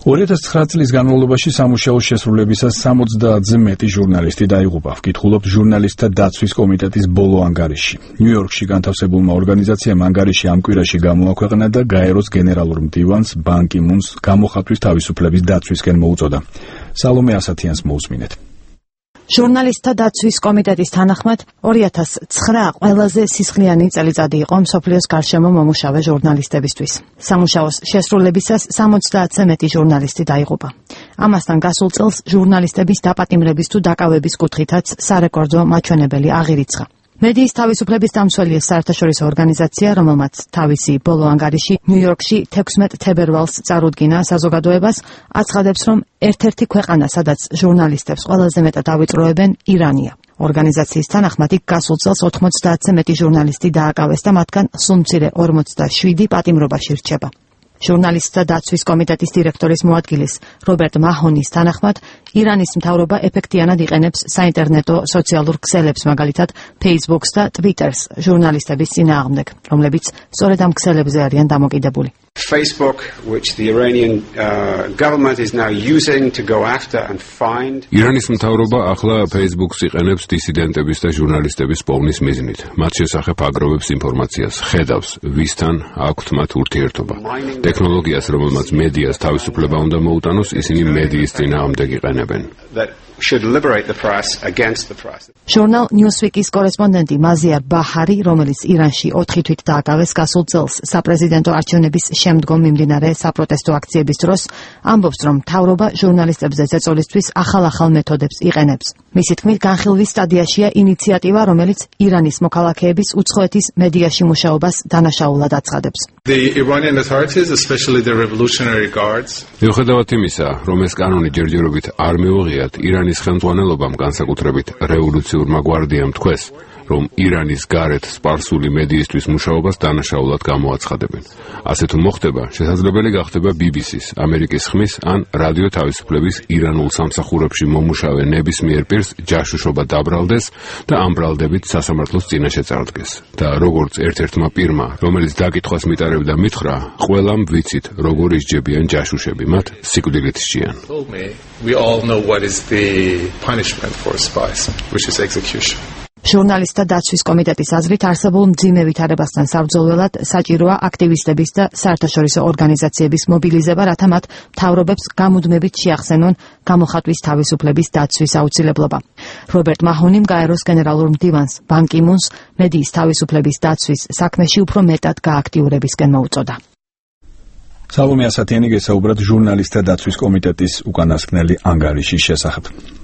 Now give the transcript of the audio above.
2009 წლის განმავლობაში სამუშაოს შესრულებისას 70-ზე მეტი ჟურნალისტი დაიღუპა. ვკითხულობთ ჟურნალისტთა დაცვის კომიტეტის ბოლო ანგარიში. ნიუ-იორკში განთავსებულმა ორგანიზაციამ ანგარიში ამ კვირაში გამოაქვეყნა და გაეროს გენერალურ მდივანს ბან კი მუნს გამოხატვის თავისუფლების დაცვისკენ მოუწოდა. სალომე ასათიანს მოусმინეთ. ჟურნალისტთა დაცვის კომიტეტის თანახმად 2009 ყველაზე სისხლიანი წელიწადი იყო მსოფლიოს გარშემო მომუშავე ჟურნალისტებისთვის. სამუშაოს შესრულებისას 70-ზე მეტი ჟურნალისტი დაიღუპა. ამასთან გასულ წელს ჟურნალისტების დაპატიმრების თუ დაკავების კუთხითაც სარეკორდო მაჩვენებელი აღირიცხა. მედიის თავისუფლების დამცველია საერთაშორისო ორგანიზაცია, რომელმაც თავისი ბოლო ანგარიში ნიუ-იორკში 16 თებერვალს წარუდგინა საზოგადოებას, აცხადებს, რომ ერთ-ერთი ქვეყანა, სადაც ჟურნალისტებს ყველაზე მეტად ავიწროებენ, ირანია. ორგანიზაციის თანახმად იქ გასულ წელს 90-ზე მეტი ჟურნალისტი დააკავეს და მათგან სულ მცირე 47 პატიმრობაში რჩება. ჟურნალისტთა დაცვის კომიტეტის დირექტორის მოადგილის რობერტ მაჰონის თანახმად, ირანის მთავრობა ეფექტიანად იყენებს საინტერნეტო სოციალურ ქსელებს, მაგალითად Facebook-ს და Twitter-ს ჟურნალისტების წინააღმდეგ, რომლებიც სწორედ ამ ქსელებზე არიან დამოკიდებული. Facebook, which the Iranian government is now using to go after and find. ირანის მთავრობა ახლა Facebook-ს იყენებს დისიდენტების და ჟურნალისტების პოვნის მიზნით. მათ შესახებ აგროვებს ინფორმაციას, ხედავს, ვისთან აქვთ მათ ურთიერთობა. ტექნოლოგიას, რომელმაც მედიას თავისუფლება უნდა მოუტანოს, ისინი მედიის წინააღმდეგ იყენებენ. Should liberate the press against the press. ჟურნალ Newsweek-ის კორესპონდენტი მაზიარ ბაჰარი, რომელიც ირანში 4 თვით დააკავეს გასულ წელს საპრეზიდენტო არჩევნების შემდგომ მიმდინარე საპროტესტო აქციების დროს, ამბობს, რომ მთავრობა ჟურნალისტებზე ზეწოლისთვის ახალ მეთოდებს იყენებს. მისი თქმით, განხილვის სტადიაშია ინიციატივა, რომელიც ირანის მოქალაქეების უცხოეთის მედიაში მუშაობას დანაშაულად აცხადებს. The Iranian authorities, especially the Revolutionary Guards, მიუხედავად იმისა, რომ ეს კანონი ჯერჯერობით არ მიუღიათ, ირანის ხელმძღვანელობამ განსაკუთრებით რევოლუციურმა გვარდიამ თქვეს, რომ ირანის გარეთ სპარსული მედიისთვის მუშაობას დანაშაულად გამოაცხადებენ. ასე თუ მოხდება, შესაძლებელი გახდება BBC-ს, ამერიკის ხმის ან რადიო თავისუფლების ირანულ სამსახურებში მომუშავე ნებისმიერ პირს ჯაშუშობა დაბრალდეს და ამ ბრალდებით სასამართლოს წინაშე წარდგეს. და როგორც ერთ-ერთმა პირმა, რომელიც დაკითხვას მიტარებდა მითხრა, ყველამ ვიცით, როგორ ისჯებიან ჯაშუშები, მათ სიკვდილით სჯიან. we all know what is the punishment for spies, which is execution. ჟურნალისტთა დაცვის კომიტეტის აზრით, არსებულ მძიმე ვითარებასთან საბრძოლველად საჭიროა აქტივისტების და საერთაშორისო ორგანიზაციების მობილიზება, რათა მათ მთავრობებს გამუდმებით შეახსენონ გამოხატვის თავისუფლების დაცვის აუცილებლობა. რობერტ მაჰონიმ გაეროს გენერალურ მდივანს ბან კი მუნს მედიის თავისუფლების დაცვის საქმეში უფრო მეტად გააქტიურებისკენ მოუწოდა. სალომე ასათიანი გესაუბრად ჟურნალისტთა დაცვის კომიტეტის უკანასკნელი ანგარიშის შესახებ.